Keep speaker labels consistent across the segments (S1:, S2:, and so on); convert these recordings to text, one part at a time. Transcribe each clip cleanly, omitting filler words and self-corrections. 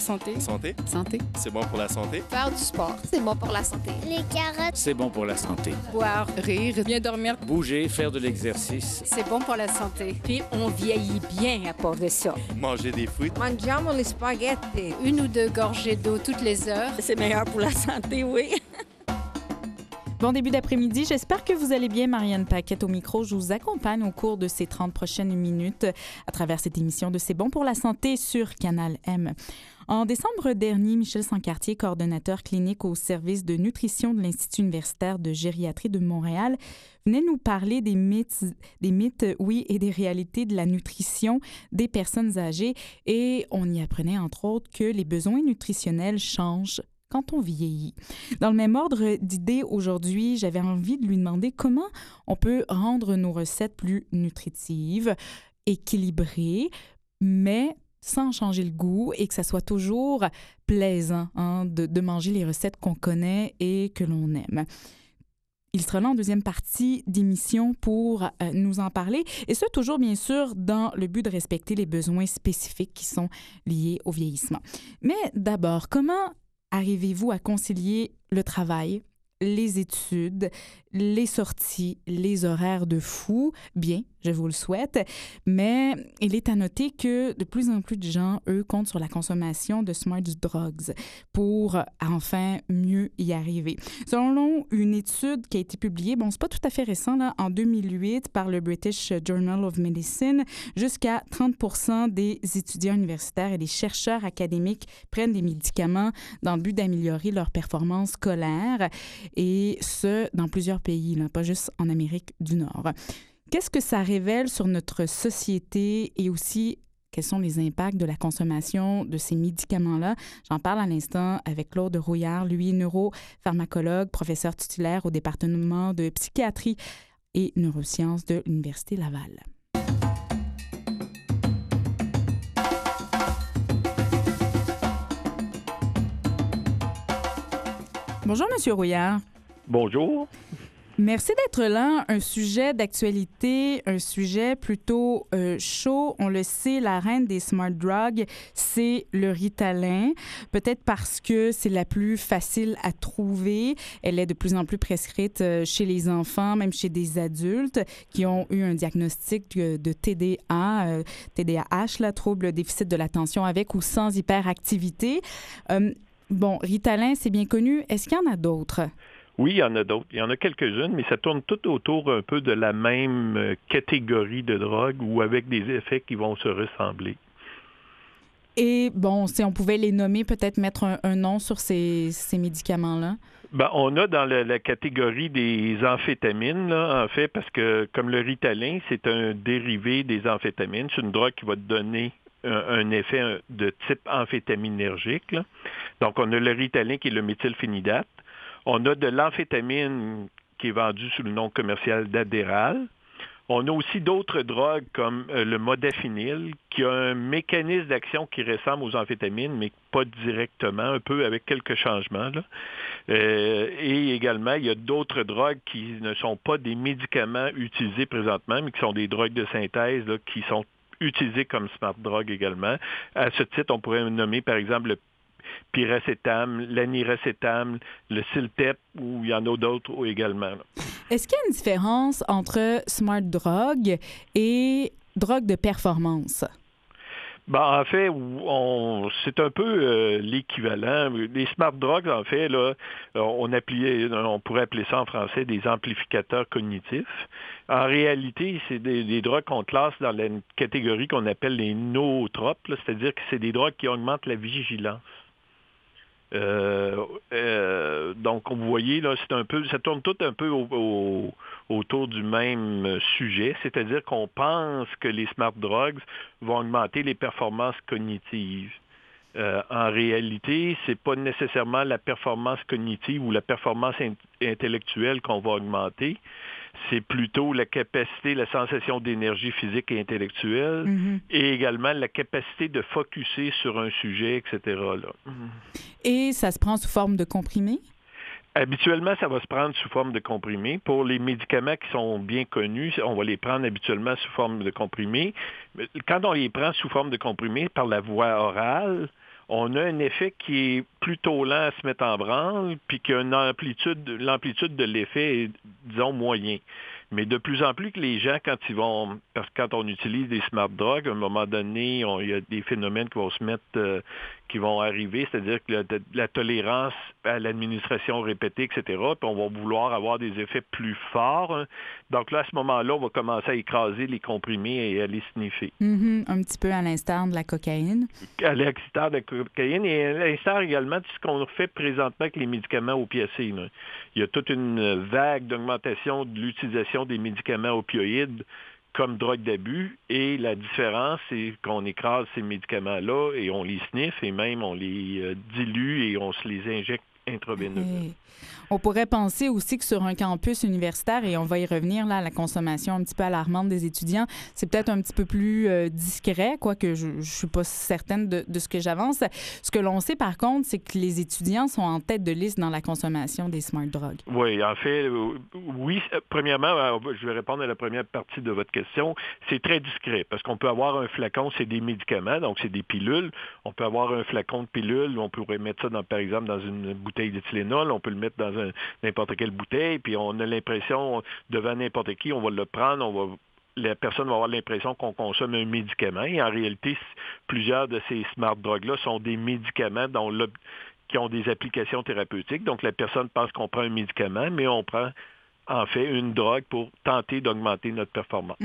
S1: Santé.
S2: Santé.
S1: Santé.
S2: C'est bon pour la santé.
S3: Faire du sport, c'est bon pour la santé.
S4: Les carottes,
S5: c'est bon pour la santé.
S1: Boire, rire, bien dormir.
S5: Bouger, faire de l'exercice.
S1: C'est bon pour la santé.
S6: Puis on vieillit bien à part de ça.
S2: Manger des fruits.
S3: Mangiamo les spaghettis.
S1: 1 ou 2 gorgées d'eau toutes les heures.
S6: C'est meilleur pour la santé, oui.
S7: Bon début d'après-midi, j'espère que vous allez bien. Marianne Paquette au micro, je vous accompagne au cours de ces 30 prochaines minutes à travers cette émission de C'est bon pour la santé sur Canal M. En décembre dernier, Michel Sancartier, coordonnateur clinique au service de nutrition de l'Institut universitaire de gériatrie de Montréal, venait nous parler des mythes, oui, et des réalités de la nutrition des personnes âgées. Et on y apprenait, entre autres, que les besoins nutritionnels changent quand on vieillit. Dans le même ordre d'idées, aujourd'hui, j'avais envie de lui demander comment on peut rendre nos recettes plus nutritives, équilibrées, mais sans changer le goût et que ça soit toujours plaisant de manger les recettes qu'on connaît et que l'on aime. Il sera là en deuxième partie d'émission pour nous en parler, et ce, toujours bien sûr dans le but de respecter les besoins spécifiques qui sont liés au vieillissement. Mais d'abord, comment arrivez-vous à concilier le travail, les études, les sorties, les horaires de fou? Bien, je vous le souhaite, mais il est à noter que de plus en plus de gens, eux, comptent sur la consommation de smart drugs pour enfin mieux y arriver. Selon une étude qui a été publiée, bon, c'est pas tout à fait récent, là, en 2008 par le British Journal of Medicine, jusqu'à 30% des étudiants universitaires et des chercheurs académiques prennent des médicaments dans le but d'améliorer leur performance scolaire, et ce, dans plusieurs pays, là, pas juste en Amérique du Nord. Qu'est-ce que ça révèle sur notre société et aussi quels sont les impacts de la consommation de ces médicaments-là? J'en parle à l'instant avec Claude Rouillard, lui, neuropharmacologue, professeur titulaire au département de psychiatrie et neurosciences de l'Université Laval. Bonjour, Monsieur Rouillard.
S8: Bonjour.
S7: Merci d'être là. Un sujet d'actualité, un sujet plutôt chaud. On le sait, la reine des smart drugs, c'est le Ritalin. Peut-être parce que c'est la plus facile à trouver. Elle est de plus en plus prescrite chez les enfants, même chez des adultes qui ont eu un diagnostic de TDAH, là, trouble déficit de l'attention avec ou sans hyperactivité. Bon, Ritalin, c'est bien connu. Est-ce qu'il y en a d'autres?
S8: Oui, il y en a d'autres. Il y en a quelques-unes, mais ça tourne tout autour un peu de la même catégorie de drogue ou avec des effets qui vont se ressembler.
S7: Et bon, si on pouvait les nommer, peut-être mettre un nom sur ces médicaments-là?
S8: Ben, on a dans la catégorie des amphétamines, là, en fait, parce que comme le Ritalin, c'est un dérivé des amphétamines. C'est une drogue qui va te donner un effet de type amphétaminergique, là. Donc, on a le Ritalin qui est le méthylphénidate. On a de l'amphétamine qui est vendue sous le nom commercial d'Adderall. On a aussi d'autres drogues comme le modafinil, qui a un mécanisme d'action qui ressemble aux amphétamines, mais pas directement, un peu avec quelques changements, là. Et également, il y a d'autres drogues qui ne sont pas des médicaments utilisés présentement, mais qui sont des drogues de synthèse là, qui sont utilisées comme smart drug également. À ce titre, on pourrait nommer, par exemple, le piracétam, l'aniracétam, le Siltep, ou il y en a d'autres également, là.
S7: Est-ce qu'il y a une différence entre smart drug et drogue de performance?
S8: Ben, en fait, c'est un peu l'équivalent. Les smart drugs, en fait, là, on pourrait appeler ça en français des amplificateurs cognitifs. En réalité, c'est des drogues qu'on classe dans la catégorie qu'on appelle les nootropes, là, c'est-à-dire que c'est des drogues qui augmentent la vigilance. Donc, vous voyez, là, ça tourne tout un peu autour du même sujet, c'est-à-dire qu'on pense que les smart drugs vont augmenter les performances cognitives. En réalité, c'est pas nécessairement la performance cognitive ou la performance intellectuelle qu'on va augmenter. C'est plutôt la capacité, la sensation d'énergie physique et intellectuelle, et également la capacité de focusser sur un sujet, etc. Là.
S7: Et ça se prend sous forme de comprimé?
S8: Habituellement, ça va se prendre sous forme de comprimé. Pour les médicaments qui sont bien connus, on va les prendre habituellement sous forme de comprimé. Quand on les prend sous forme de comprimé par la voie orale, on a un effet qui est plutôt lent à se mettre en branle, puis qu'il y a l'amplitude de l'effet est, disons, moyen. Mais de plus en plus que les gens, parce que quand on utilise des smart drugs, à un moment donné, il y a des phénomènes qui vont se mettre, qui vont arriver, c'est-à-dire que la tolérance à l'administration répétée, etc., puis on va vouloir avoir des effets plus forts. Hein. Donc là, à ce moment-là, on va commencer à écraser les comprimés et à les sniffer.
S7: Un petit peu à l'instar de la cocaïne.
S8: À l'instar de la cocaïne et à l'instar également de ce qu'on fait présentement avec les médicaments opiacés. Là. Il y a toute une vague d'augmentation de l'utilisation des médicaments opioïdes comme drogue d'abus, et la différence, c'est qu'on écrase ces médicaments-là et on les sniffe et même on les dilue et on se les injecte intraveineusement.
S7: On pourrait penser aussi que sur un campus universitaire, et on va y revenir là, à la consommation un petit peu alarmante des étudiants, c'est peut-être un petit peu plus discret, quoique je ne suis pas certaine de ce que j'avance. Ce que l'on sait par contre, c'est que les étudiants sont en tête de liste dans la consommation des smart drugs.
S8: Oui, en fait, oui. Premièrement, je vais répondre à la première partie de votre question. C'est très discret parce qu'on peut avoir un flacon, c'est des médicaments, donc c'est des pilules. On peut avoir un flacon de pilules, on pourrait mettre ça, par exemple, dans une bouteille de Tylenol, on peut le mettre dans n'importe quelle bouteille, puis on a l'impression, devant n'importe qui, on va le prendre, la personne va avoir l'impression qu'on consomme un médicament. Et en réalité, plusieurs de ces smart drugs-là sont des médicaments qui ont des applications thérapeutiques. Donc, la personne pense qu'on prend un médicament, mais on prend en fait une drogue pour tenter d'augmenter notre performance.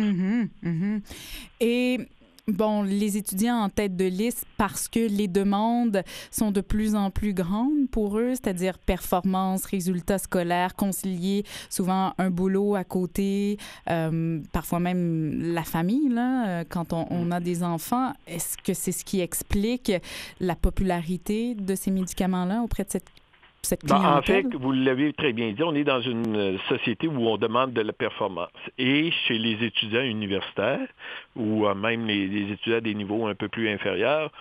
S8: Et
S7: bon, les étudiants en tête de liste parce que les demandes sont de plus en plus grandes pour eux, c'est-à-dire performance, résultats scolaires, concilier souvent un boulot à côté, parfois même la famille, là, quand on a des enfants. Est-ce que c'est ce qui explique la popularité de ces médicaments-là auprès de cette clientèle?
S8: En fait, vous l'avez très bien dit, on est dans une société où on demande de la performance. Et chez les étudiants universitaires, ou même les étudiants à des niveaux un peu plus inférieurs,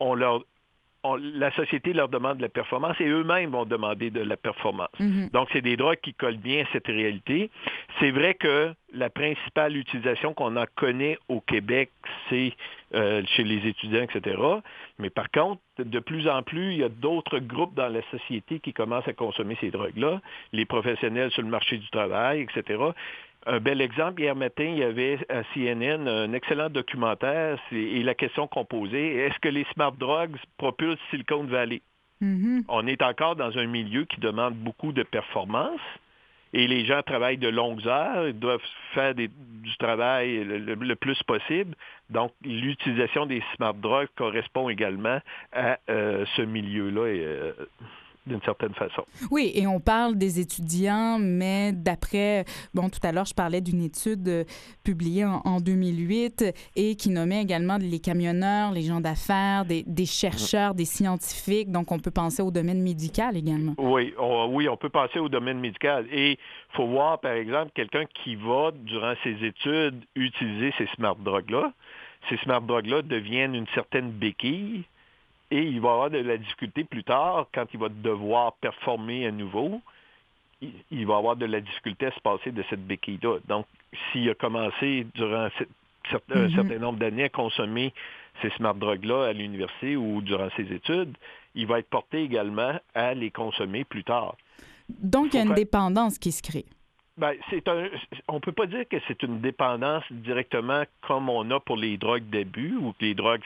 S8: la société leur demande de la performance et eux-mêmes vont demander de la performance. Donc, c'est des drogues qui collent bien à cette réalité. C'est vrai que la principale utilisation qu'on en connaît au Québec, c'est chez les étudiants, etc. Mais par contre, de plus en plus, il y a d'autres groupes dans la société qui commencent à consommer ces drogues-là, les professionnels sur le marché du travail, etc. Un bel exemple, hier matin, il y avait à CNN un excellent documentaire et la question qu'on posait, est-ce que les smart drugs propulsent Silicon Valley? On est encore dans un milieu qui demande beaucoup de performance et les gens travaillent de longues heures, ils doivent faire du travail le plus possible. Donc, l'utilisation des smart drugs correspond également à ce milieu-là. D'une certaine façon.
S7: Oui, et on parle des étudiants, mais d'après, tout à l'heure, je parlais d'une étude publiée en 2008 et qui nommait également les camionneurs, les gens d'affaires, des chercheurs, des scientifiques. Donc, on peut penser au domaine médical également.
S8: Oui, on peut penser au domaine médical. Et il faut voir, par exemple, quelqu'un qui va, durant ses études, utiliser ces smart drugs-là. Ces smart drugs-là deviennent une certaine béquille. Et il va avoir de la difficulté plus tard, quand il va devoir performer à nouveau, il va avoir de la difficulté à se passer de cette béquille-là. Donc, s'il a commencé durant un certain nombre d'années à consommer ces smart drugs-là à l'université ou durant ses études, il va être porté également à les consommer plus tard.
S7: Donc, il y a une dépendance qui se crée.
S8: On ne peut pas dire que c'est une dépendance directement comme on a pour les drogues d'abus ou les drogues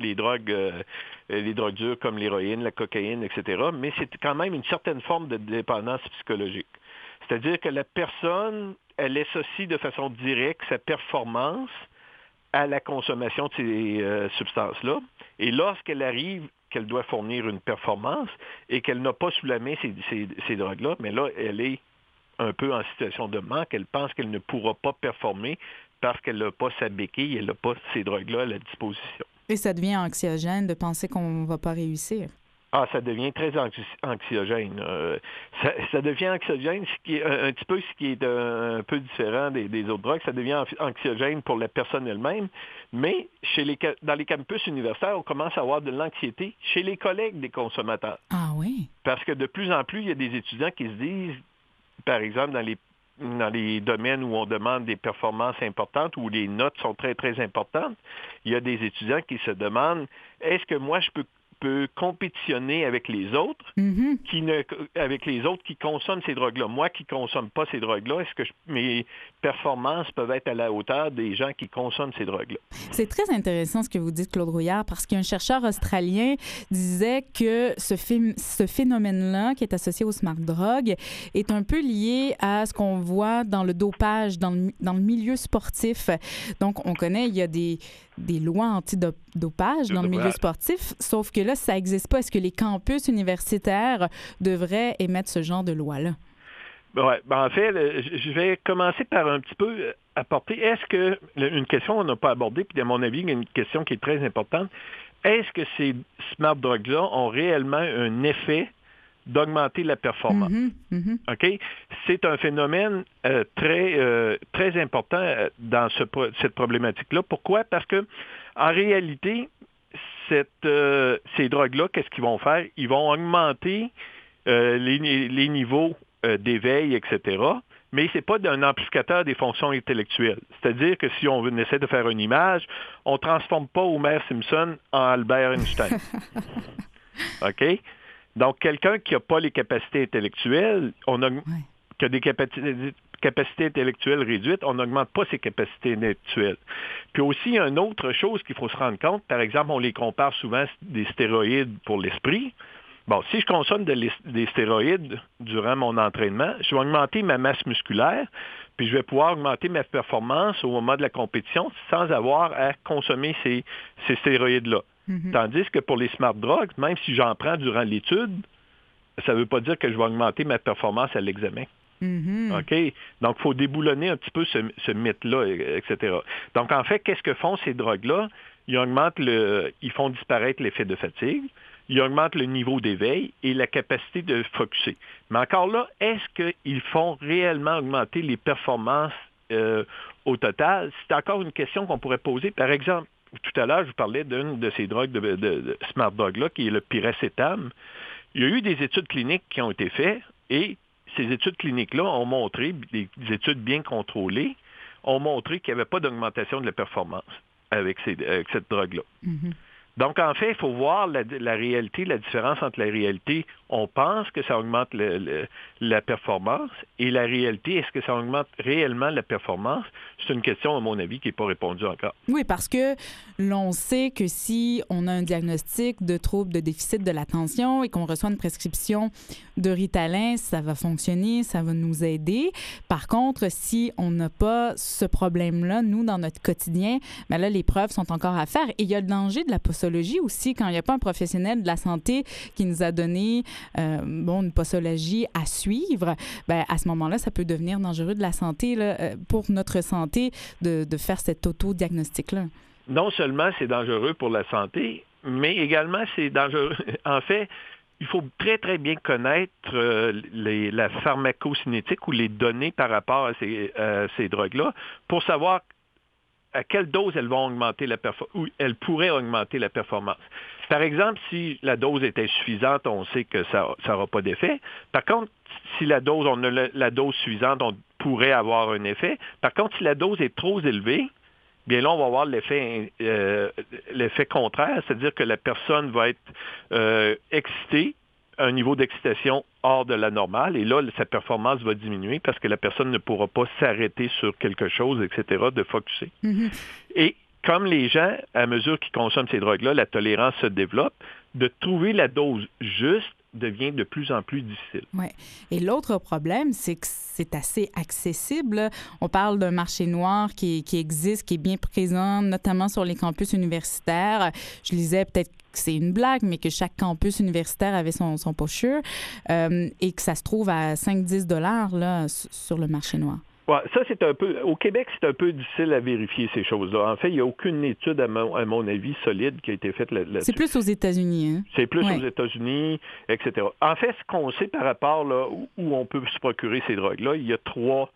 S8: dures comme l'héroïne, la cocaïne, etc. Mais c'est quand même une certaine forme de dépendance psychologique. C'est-à-dire que la personne, elle associe de façon directe sa performance à la consommation de ces substances-là. Et lorsqu'elle arrive qu'elle doit fournir une performance et qu'elle n'a pas sous la main ces drogues-là, mais là, elle est un peu en situation de manque. Elle pense qu'elle ne pourra pas performer parce qu'elle n'a pas sa béquille, elle n'a pas ces drogues-là à la disposition.
S7: Et ça devient anxiogène de penser qu'on ne va pas réussir.
S8: Ça devient très anxiogène. Ça devient anxiogène, ce qui est un petit peu ce qui est un peu différent des autres drogues. Ça devient anxiogène pour la personne elle-même, mais dans les campus universitaires, on commence à avoir de l'anxiété chez les collègues des consommateurs.
S7: Ah oui?
S8: Parce que de plus en plus, il y a des étudiants qui se disent, par exemple, dans les domaines où on demande des performances importantes, où les notes sont très, très importantes, il y a des étudiants qui se demandent, est-ce que moi, je peux peut compétitionner avec les autres, avec les autres qui consomment ces drogues-là. Moi qui ne consomme pas ces drogues-là, est-ce que mes performances peuvent être à la hauteur des gens qui consomment ces drogues-là?
S7: C'est très intéressant ce que vous dites, Claude Rouillard, parce qu'un chercheur australien disait que ce phénomène-là, qui est associé aux smart drugs, est un peu lié à ce qu'on voit dans le dopage, dans le milieu sportif. Donc, on connaît, il y a des lois anti-dopage dans le milieu sportif, sauf que là, ça n'existe pas. Est-ce que les campus universitaires devraient émettre ce genre de loi-là?
S8: Ouais, en fait, je vais commencer par un petit peu apporter. Est-ce que, une question qu'on n'a pas abordée, puis à mon avis, il y a une question qui est très importante, est-ce que ces smart drugs-là ont réellement un effet d'augmenter la performance? OK? C'est un phénomène très important dans cette problématique-là. Pourquoi? Parce que en réalité, ces drogues-là, qu'est-ce qu'ils vont faire? Ils vont augmenter les niveaux d'éveil, etc., mais ce n'est pas un amplificateur des fonctions intellectuelles. C'est-à-dire que si on essaie de faire une image, on ne transforme pas Homer Simpson en Albert Einstein. OK? Donc, quelqu'un qui n'a pas les capacités intellectuelles, qui a des capacités intellectuelles réduites, on n'augmente pas ses capacités intellectuelles. Puis aussi, il y a une autre chose qu'il faut se rendre compte. Par exemple, on les compare souvent des stéroïdes pour l'esprit. Bon, si je consomme des stéroïdes durant mon entraînement, je vais augmenter ma masse musculaire, puis je vais pouvoir augmenter ma performance au moment de la compétition sans avoir à consommer ces stéroïdes-là. Tandis que pour les smart drugs, même si j'en prends durant l'étude, ça ne veut pas dire que je vais augmenter ma performance à l'examen. OK? Donc, il faut déboulonner un petit peu ce mythe-là, etc. Donc, en fait, qu'est-ce que font ces drogues-là? Ils font disparaître l'effet de fatigue, ils augmentent le niveau d'éveil et la capacité de focusser. Mais encore là, est-ce qu'ils font réellement augmenter les performances au total? C'est encore une question qu'on pourrait poser. Par exemple, tout à l'heure, je vous parlais d'une de ces drogues de smart drugs-là, qui est le piracétam. Il y a eu des études cliniques qui ont été faites et ces études cliniques-là ont montré, des études bien contrôlées, ont montré qu'il n'y avait pas d'augmentation de la performance avec cette drogue-là. Donc, en fait, il faut voir la réalité, la différence entre la réalité. On pense que ça augmente la performance et la réalité, est-ce que ça augmente réellement la performance? C'est une question, à mon avis, qui n'est pas répondue encore.
S7: Oui, parce que l'on sait que si on a un diagnostic de trouble de déficit de l'attention et qu'on reçoit une prescription de Ritalin, ça va fonctionner, ça va nous aider. Par contre, si on n'a pas ce problème-là, nous, dans notre quotidien, bien là, les preuves sont encore à faire. Et il y a le danger de la posologie aussi, quand il n'y a pas un professionnel de la santé qui nous a donné une posologie à suivre, bien, à ce moment-là, ça peut devenir dangereux de la santé, là, pour notre santé, de faire cet auto-diagnostic-là.
S8: Non seulement c'est dangereux pour la santé, mais également c'est dangereux. En fait, il faut très, très bien connaître la pharmacocinétique ou les données par rapport à ces drogues-là pour savoir à quelle dose elles vont augmenter la performance, ou elles pourraient augmenter la performance. Par exemple, si la dose est insuffisante, on sait que ça n'aura pas d'effet. Par contre, si on a la dose suffisante, on pourrait avoir un effet. Par contre, si la dose est trop élevée, bien là, on va avoir l'effet contraire, c'est-à-dire que la personne va être excitée, un niveau d'excitation hors de la normale, et là, sa performance va diminuer parce que la personne ne pourra pas s'arrêter sur quelque chose, etc., de focusser. Et comme les gens, à mesure qu'ils consomment ces drogues-là, la tolérance se développe, de trouver la dose juste devient de plus en plus difficile.
S7: Oui. Et l'autre problème, c'est que c'est assez accessible. On parle d'un marché noir qui existe, qui est bien présent, notamment sur les campus universitaires. Je lisais peut-être que c'est une blague, mais que chaque campus universitaire avait son pocheur et que ça se trouve à 5-10 $ là, sur le marché noir.
S8: Ouais, ça, c'est un peu... Au Québec, c'est un peu difficile à vérifier ces choses-là. En fait, il n'y a aucune étude, à mon avis, solide qui a été faite là-dessus.
S7: C'est plus aux États-Unis, hein?
S8: C'est plus aux États-Unis, etc. En fait, ce qu'on sait par rapport là, où on peut se procurer ces drogues-là, il y a trois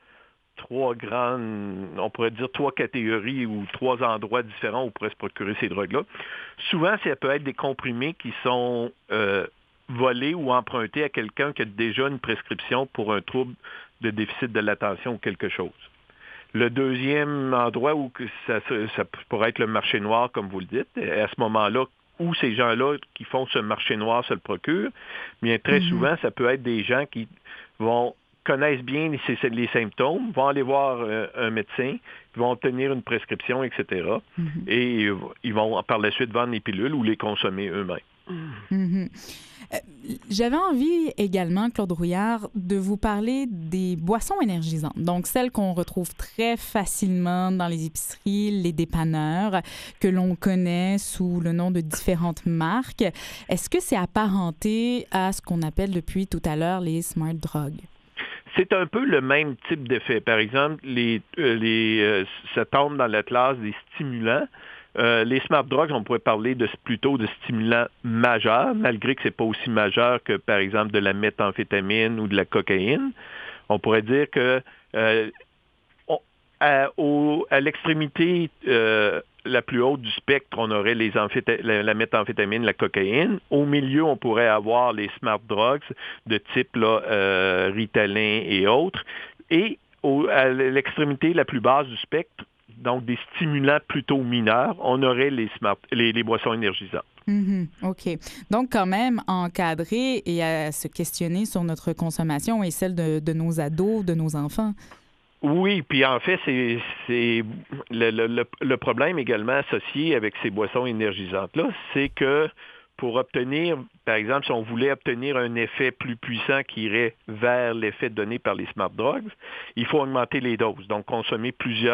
S8: grandes, on pourrait dire 3 catégories ou 3 endroits différents où on pourrait se procurer ces drogues-là. Souvent, ça peut être des comprimés qui sont volés ou empruntés à quelqu'un qui a déjà une prescription pour un trouble de déficit de l'attention ou quelque chose. Le deuxième endroit où ça pourrait être le marché noir, comme vous le dites, à ce moment-là, où ces gens-là qui font ce marché noir se le procurent. Bien, très souvent, ça peut être des gens qui connaissent bien les symptômes, vont aller voir un médecin, vont obtenir une prescription, etc. Et ils vont par la suite vendre les pilules ou les consommer eux-mêmes.
S7: J'avais envie également, Claude Rouillard, de vous parler des boissons énergisantes, donc celles qu'on retrouve très facilement dans les épiceries, les dépanneurs, que l'on connaît sous le nom de différentes marques. Est-ce que c'est apparenté à ce qu'on appelle depuis tout à l'heure les smart drugs?
S8: C'est un peu le même type d'effet. Par exemple, ça tombe dans la classe des stimulants. Les smart drugs, on pourrait parler plutôt de stimulants majeurs, malgré que ce n'est pas aussi majeur que, par exemple, de la méthamphétamine ou de la cocaïne. On pourrait dire que à l'extrémité la plus haute du spectre, on aurait la méthamphétamine, la cocaïne. Au milieu, on pourrait avoir les smart drugs de type Ritalin et autres. Et à l'extrémité la plus basse du spectre, donc des stimulants plutôt mineurs, on aurait les boissons énergisantes.
S7: OK. Donc, quand même, encadrer et à se questionner sur notre consommation et celle de nos ados, de nos enfants.
S8: Oui, puis en fait, c'est le problème également associé avec ces boissons énergisantes-là, c'est que pour obtenir, par exemple, si on voulait obtenir un effet plus puissant qui irait vers l'effet donné par les smart drugs, il faut augmenter les doses, donc consommer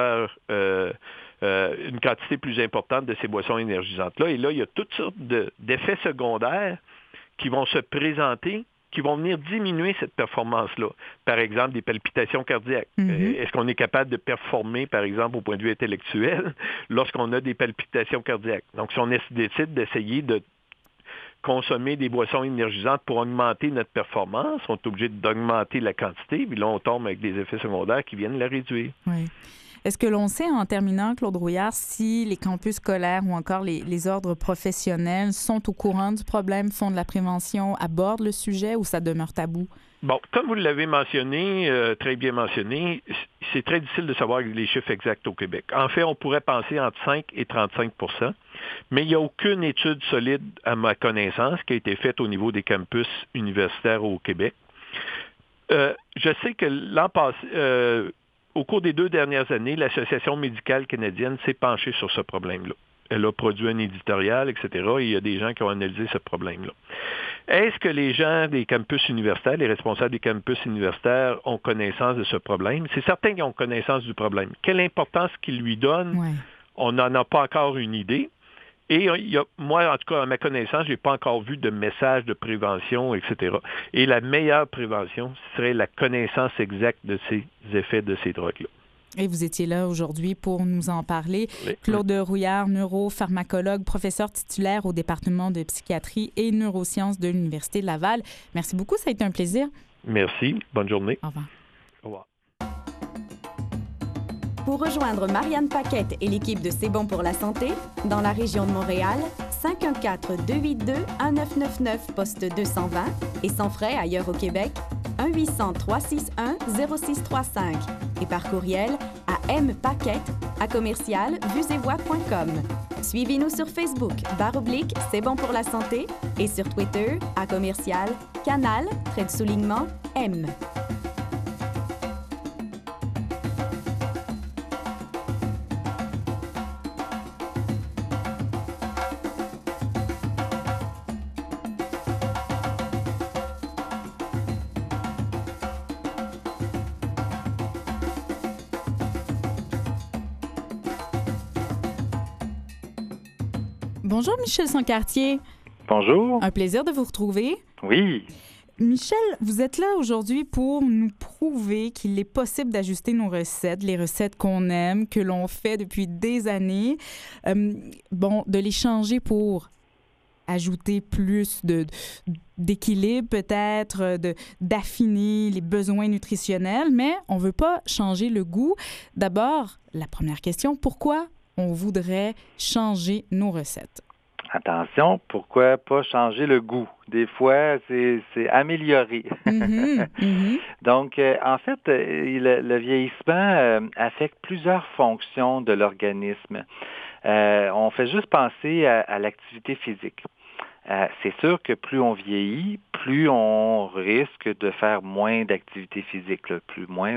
S8: une quantité plus importante de ces boissons énergisantes-là. Et là, il y a toutes sortes d'effets secondaires qui vont se présenter, qui vont venir diminuer cette performance-là. Par exemple, des palpitations cardiaques. Est-ce qu'on est capable de performer, par exemple, au point de vue intellectuel, lorsqu'on a des palpitations cardiaques? Donc, si on décide d'essayer de consommer des boissons énergisantes pour augmenter notre performance, on est obligé d'augmenter la quantité, puis là, on tombe avec des effets secondaires qui viennent la réduire.
S7: Oui. Est-ce que l'on sait, en terminant, Claude Rouillard, si les campus scolaires ou encore les ordres professionnels sont au courant du problème, font de la prévention, abordent le sujet ou ça demeure tabou? Bon,
S8: comme vous l'avez mentionné, très bien mentionné, c'est très difficile de savoir les chiffres exacts au Québec. En fait, on pourrait penser entre 5 et 35 %, mais il n'y a aucune étude solide, à ma connaissance, qui a été faite au niveau des campus universitaires au Québec. Je sais que l'an passé, au cours des 2 dernières années, l'Association médicale canadienne s'est penchée sur ce problème-là. Elle a produit un éditorial, etc., et il y a des gens qui ont analysé ce problème-là. Est-ce que les gens des campus universitaires, les responsables des campus universitaires ont connaissance de ce problème? C'est certain qu'ils ont connaissance du problème. Quelle importance qu'ils lui donnent?
S7: Ouais.
S8: On n'en a pas encore une idée. Et moi, en tout cas, à ma connaissance, je n'ai pas encore vu de message de prévention, etc. Et la meilleure prévention serait la connaissance exacte de ces effets de ces drogues-là.
S7: Et vous étiez là aujourd'hui pour nous en parler.
S8: Oui.
S7: Claude Rouillard, neuropharmacologue, professeur titulaire au département de psychiatrie et neurosciences de l'Université de Laval. Merci beaucoup, ça a été un plaisir.
S8: Merci. Bonne journée.
S7: Au revoir.
S8: Au revoir.
S2: Pour rejoindre Marianne Paquette et l'équipe de C'est bon pour la santé, dans la région de Montréal, 514-282-1999, poste 220, et sans frais ailleurs au Québec, 1-800-361-0635, et par courriel à mpaquette@commercialvuesetvoix.com. Suivez-nous sur Facebook, /C'est bon pour la santé, et sur Twitter, @canal_M.
S7: Bonjour, Michel Sancartier.
S4: Bonjour.
S7: Un plaisir de vous retrouver.
S4: Oui.
S7: Michel, vous êtes là aujourd'hui pour nous prouver qu'il est possible d'ajuster nos recettes, les recettes qu'on aime, que l'on fait depuis des années, de les changer pour ajouter plus d'équilibre peut-être, d'affiner les besoins nutritionnels, mais on ne veut pas changer le goût. D'abord, la première question, pourquoi on voudrait changer nos recettes?
S4: Attention, pourquoi pas changer le goût? Des fois, c'est améliorer. Donc, en fait, le vieillissement affecte plusieurs fonctions de l'organisme. On fait juste penser à l'activité physique. C'est sûr que plus on vieillit, plus on risque de faire moins d'activité physique, là,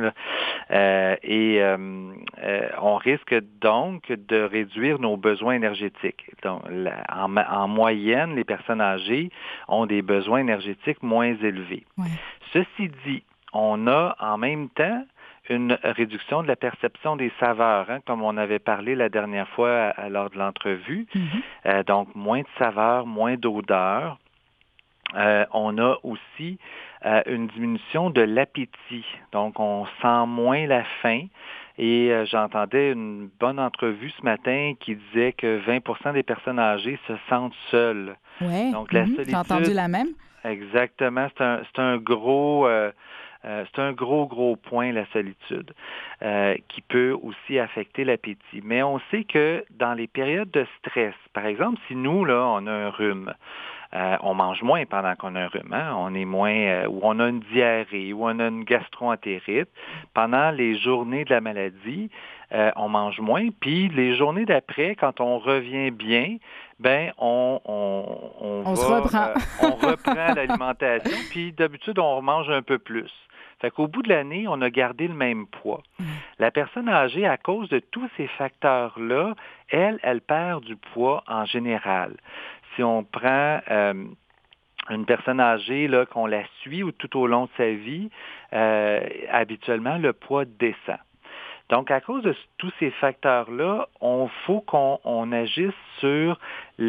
S4: on risque donc de réduire nos besoins énergétiques. Donc, en moyenne, les personnes âgées ont des besoins énergétiques moins élevés.
S7: Ouais.
S4: Ceci dit, on a en même temps une réduction de la perception des saveurs, comme on avait parlé la dernière fois lors de l'entrevue. Mm-hmm. Donc, moins de saveurs, moins d'odeurs. On a aussi une diminution de l'appétit. Donc, on sent moins la faim. Et j'entendais une bonne entrevue ce matin qui disait que 20% des personnes âgées se sentent seules.
S7: Oui,
S4: donc la solitude,
S7: j'ai entendu la même.
S4: Exactement. C'est un gros... c'est un gros point, la solitude, qui peut aussi affecter l'appétit. Mais on sait que dans les périodes de stress, par exemple, si nous, là, on a un rhume, on mange moins pendant qu'on a un rhume, on est moins, ou on a une diarrhée, ou on a une gastro-entérite. Pendant les journées de la maladie, on mange moins. Puis les journées d'après, quand on revient bien, ben on
S7: se reprend.
S4: On reprend l'alimentation. Puis d'habitude, on mange un peu plus. Fait qu'au bout de l'année, on a gardé le même poids. La personne âgée, à cause de tous ces facteurs-là, elle perd du poids en général. Si on prend une personne âgée, là, qu'on la suit tout au long de sa vie, habituellement, le poids descend. Donc, à cause de tous ces facteurs-là, faut qu'on agisse sur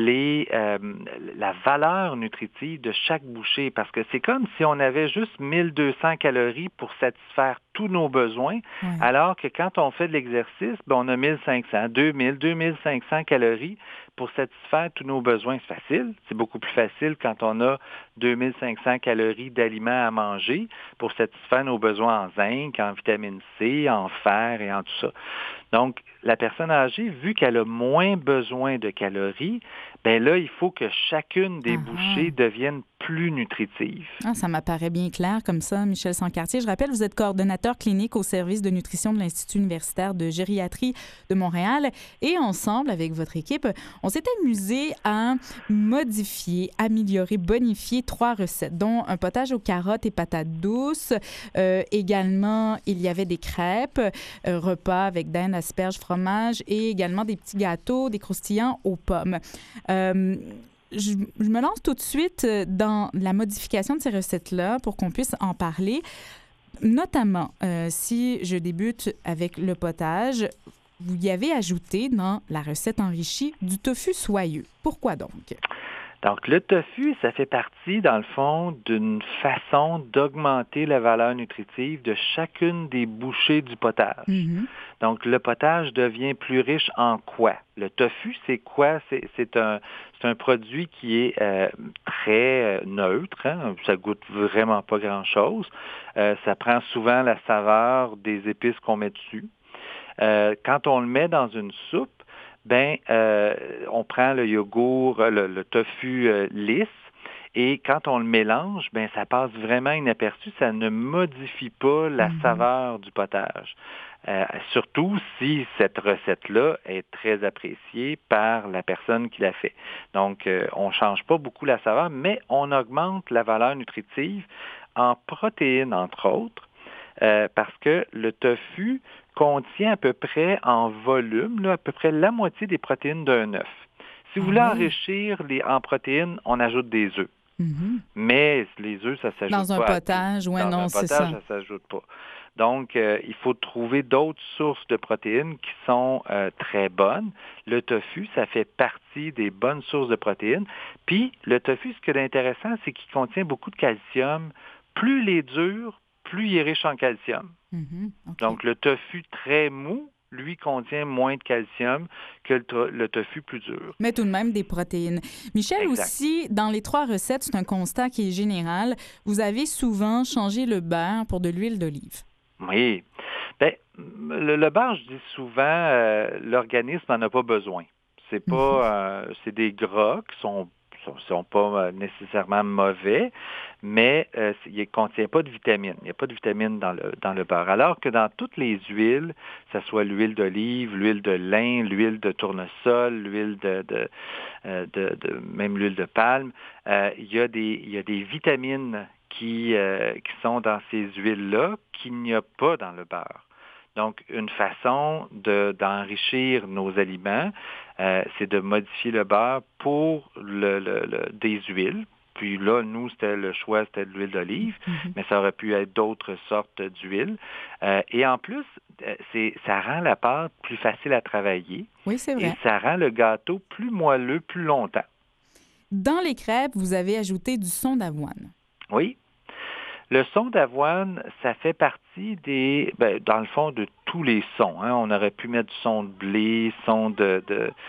S4: la valeur nutritive de chaque bouchée, parce que c'est comme si on avait juste 1200 calories pour satisfaire tous nos besoins, alors que quand on fait de l'exercice, on a 1500, 2000, 2500 calories pour satisfaire tous nos besoins. C'est facile, c'est beaucoup plus facile quand on a 2500 calories d'aliments à manger pour satisfaire nos besoins en zinc, en vitamine C, en fer et en tout ça. Donc, la personne âgée, vu qu'elle a moins besoin de calories, ben là, il faut que chacune des bouchées devienne plus nutritive.
S7: Ça m'apparaît bien clair comme ça, Michel Sancartier. Je rappelle, vous êtes coordonnateur clinique au service de nutrition de l'Institut universitaire de gériatrie de Montréal. Et ensemble, avec votre équipe, on s'est amusé à modifier, améliorer, bonifier 3 recettes, dont un potage aux carottes et patates douces. Également, il y avait des crêpes, repas avec dinde, asperges, fromage et également des petits gâteaux, des croustillants aux pommes. Je me lance tout de suite dans la modification de ces recettes-là pour qu'on puisse en parler. Notamment, si je débute avec le potage, vous y avez ajouté dans la recette enrichie du tofu soyeux. Pourquoi donc?
S4: Donc, le tofu, ça fait partie, dans le fond, d'une façon d'augmenter la valeur nutritive de chacune des bouchées du potage. Mm-hmm. Donc, le potage devient plus riche en quoi? Le tofu, c'est quoi? C'est un produit qui est très neutre. Ça goûte vraiment pas grand-chose. Ça prend souvent la saveur des épices qu'on met dessus. Quand on le met dans une soupe, on prend le yogourt, le tofu lisse, et quand on le mélange, ça passe vraiment inaperçu, ça ne modifie pas la saveur du potage. Surtout si cette recette-là est très appréciée par la personne qui l'a fait. Donc, on ne change pas beaucoup la saveur, mais on augmente la valeur nutritive en protéines, entre autres, parce que le tofu contient à peu près en volume, à peu près la moitié des protéines d'un œuf. Si vous voulez enrichir en protéines, on ajoute des œufs. Mm-hmm. Mais les œufs, ça s'ajoute pas.
S7: Dans un potage, c'est ça.
S4: Dans un potage, ça s'ajoute pas. Donc, il faut trouver d'autres sources de protéines qui sont très bonnes. Le tofu, ça fait partie des bonnes sources de protéines. Puis, le tofu, ce qui est intéressant, c'est qu'il contient beaucoup de calcium. Plus il est dur, plus il est riche en calcium. Mm-hmm. Okay. Donc, le tofu très mou, lui, contient moins de calcium que le tofu plus dur.
S7: Mais tout de même des protéines. Michel, exact. Aussi, dans les 3 recettes, c'est un constat qui est général. Vous avez souvent changé le beurre pour de l'huile d'olive.
S4: Oui. Le beurre, je dis souvent, l'organisme n'en a pas besoin. C'est pas, c'est des gras qui sont sont pas nécessairement mauvais, mais il ne contient pas de vitamines. Il n'y a pas de vitamines dans le beurre. Alors que dans toutes les huiles, que ce soit l'huile d'olive, l'huile de lin, l'huile de tournesol, l'huile même l'huile de palme, il y a des vitamines qui sont dans ces huiles-là qu'il n'y a pas dans le beurre. Donc, une façon d'enrichir nos aliments, c'est de modifier le beurre pour des huiles. Puis là, nous, le choix, c'était de l'huile d'olive, mais ça aurait pu être d'autres sortes d'huiles. Et en plus, ça rend la pâte plus facile à travailler.
S7: Oui, c'est vrai.
S4: Et ça rend le gâteau plus moelleux plus longtemps.
S7: Dans les crêpes, vous avez ajouté du son d'avoine.
S4: Oui. Le son d'avoine, ça fait partie dans le fond, de tous les sons. Hein. On aurait pu mettre du son de blé, son de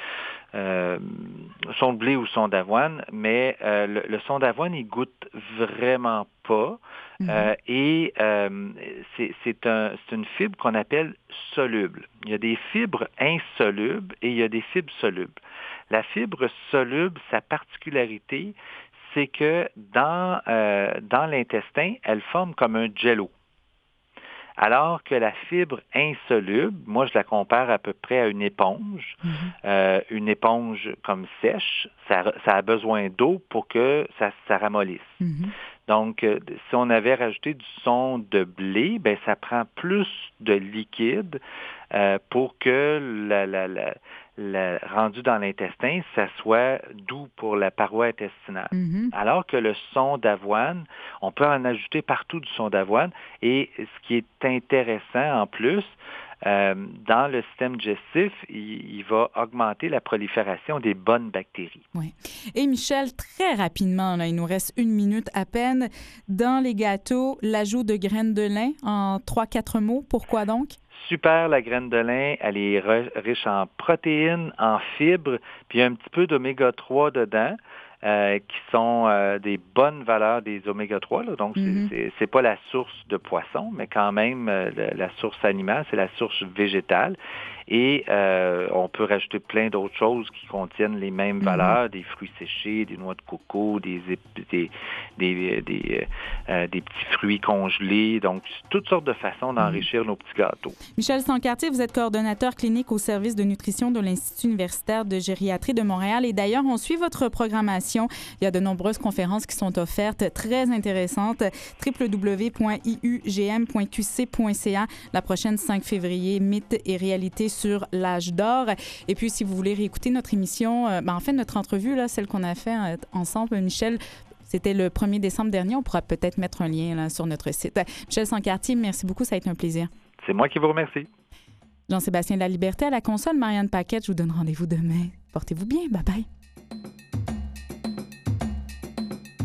S4: blé ou son d'avoine, mais le son d'avoine, il goûte vraiment pas. Et c'est une fibre qu'on appelle soluble. Il y a des fibres insolubles et il y a des fibres solubles. La fibre soluble, sa particularité, c'est que dans l'intestin, elle forme comme un jello. Alors que la fibre insoluble, moi je la compare à peu près à une éponge. Une éponge comme sèche, ça a besoin d'eau pour que ça ramollisse. Donc, si on avait rajouté du son de blé, ben ça prend plus de liquide pour que rendu dans l'intestin, ça soit doux pour la paroi intestinale. Alors que le son d'avoine, on peut en ajouter partout du son d'avoine. Et ce qui est intéressant en plus, dans le système digestif, il va augmenter la prolifération des bonnes bactéries.
S7: Oui. Et Michel, très rapidement, là, il nous reste 1 minute à peine. Dans les gâteaux, l'ajout de graines de lin en 3-4 mots. Pourquoi donc?
S4: Super, la graine de lin, elle est riche en protéines, en fibres, puis il y a un petit peu d'oméga 3 dedans, qui sont des bonnes valeurs des oméga 3. Là. Donc, c'est pas la source de poisson, mais quand même, la source animale, c'est la source végétale. Et on peut rajouter plein d'autres choses qui contiennent les mêmes valeurs, des fruits séchés, des noix de coco, des petits fruits congelés. Donc, toutes sortes de façons d'enrichir nos petits gâteaux.
S7: Michel Sancartier, vous êtes coordonnateur clinique au service de nutrition de l'Institut universitaire de gériatrie de Montréal. Et d'ailleurs, on suit votre programmation. Il y a de nombreuses conférences qui sont offertes, très intéressantes. www.iugm.qc.ca. La prochaine 5 février, mythes et réalités sur l'âge d'or. Et puis, si vous voulez réécouter notre émission, en fait, notre entrevue, là, celle qu'on a fait ensemble, Michel, c'était le 1er décembre dernier. On pourra peut-être mettre un lien là, sur notre site. Michel Sancartier, merci beaucoup. Ça a été un plaisir.
S4: C'est moi qui vous remercie.
S7: Jean-Sébastien Laliberté à la console. Marianne Paquette, je vous donne rendez-vous demain. Portez-vous bien. Bye-bye.